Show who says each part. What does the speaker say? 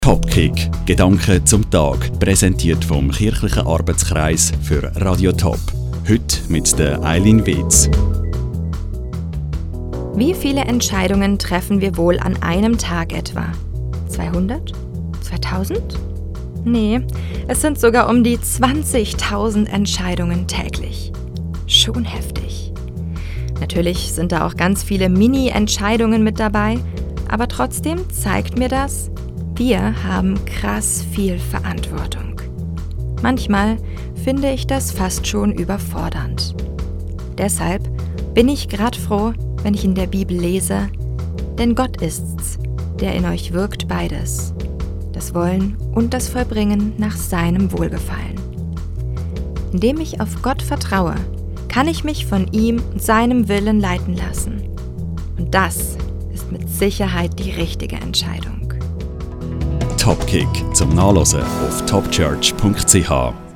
Speaker 1: Topkick, Gedanken zum Tag, präsentiert vom Kirchlichen Arbeitskreis für Radio Top. Heute mit der Eileen Wetz.
Speaker 2: Wie viele Entscheidungen treffen wir wohl an einem Tag etwa? 200? 2000? Nee, es sind sogar um die 20.000 Entscheidungen täglich. Schon heftig. Natürlich sind da auch ganz viele Mini-Entscheidungen mit dabei, aber trotzdem zeigt mir das, wir haben krass viel Verantwortung. Manchmal finde ich das fast schon überfordernd. Deshalb bin ich gerade froh, wenn ich in der Bibel lese, denn Gott ist's, der in euch wirkt beides, das Wollen und das Vollbringen nach seinem Wohlgefallen. Indem ich auf Gott vertraue, kann ich mich von ihm und seinem Willen leiten lassen. Und das ist mit Sicherheit die richtige Entscheidung.
Speaker 1: Topkick zum Nachlesen auf topchurch.ch.